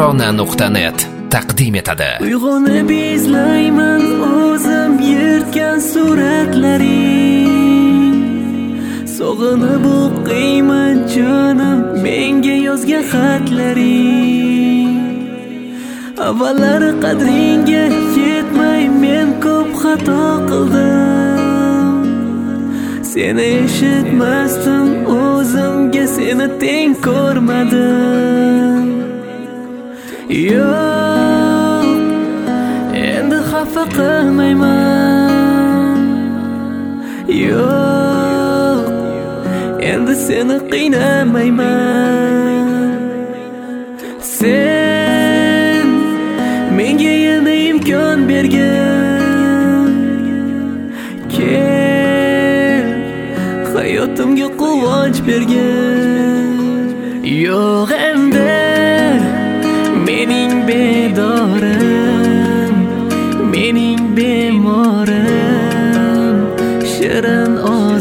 Tarona.net taqdim etadi. Uyg'onib izlayman o'zim yirtgan suratlaring, sog'inib o'qiyman jonim menga yozgan xatlaring. Avvallari qadringga yetmay men ko'p xato qildim, seni eshitmasdim, o'zimga seni teng ko'rmadim. Yo'q, endi xafa qilmayman. Yo'q, endi seni qiynamayman. Sen menga yana imkon bergin, kel hayotimga quvonch bergin. Yo'q endi mening bedorim, mening bemorim, shirin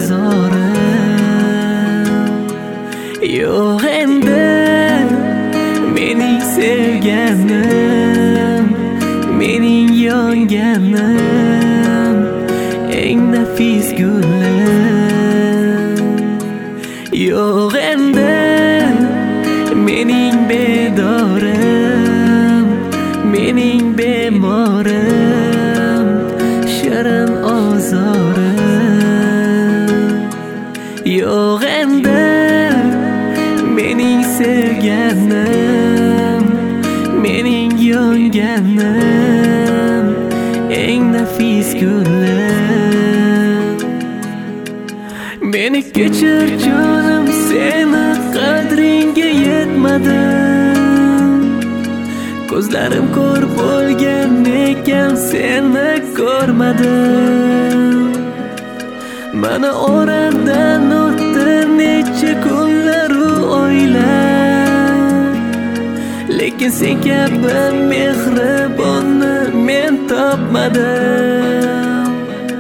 ozorim. Yo'q endi mening sevganim, mening yonganim, eng nafis gulim. Yo'q endi mening bedorim, mening bemorim, shirin ozorim. Yo'q endi mening sevganim, mening yonganim, eng nafis gulim. Meni kechir jonim, seni qadringga yetmadim. Ko'zlarim ko'r bo'lgan ekan, seni ko'rmadim. Mana oradan o'tdi necha kunlar u oylar, lekin sen kabi mehribonni men topmadim.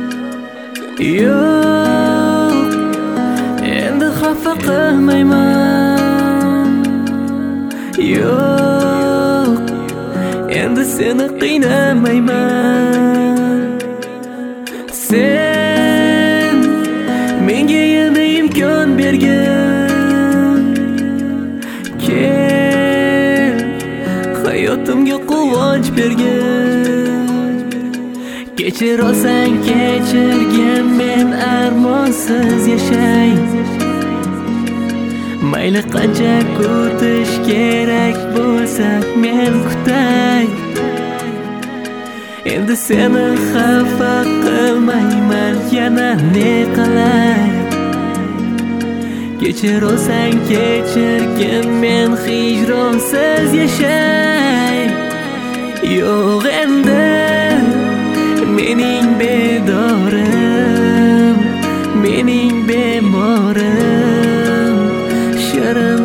Yo'q, endi xafa qilmayman. Yo'q, endi seni qiynamayman. Sen menga yana imkon bergin, kel hayotimga quvonch bergin. Kechir olsang kechirgin, men armonsiz yashay. Mayli qancha kutish kerak bo'lsa men kutay. Endi seni xafa qilmayman, yana ne qilay. Kechir olsang kechirgin, men hijronsiz yashay. Yo'q endi mening bedorim, mening bemorim, shirin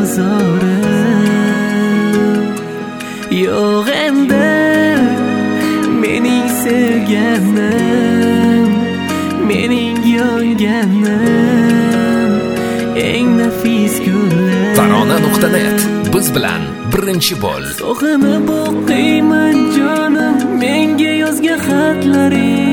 ozorim. Yo'q endi mening sevganim, mening yonganim, eng nafis gulim. Tarona.net biz bilan birinchi bo'l. Sog'inib o'qiyman jonim menga yozgan xatlaring.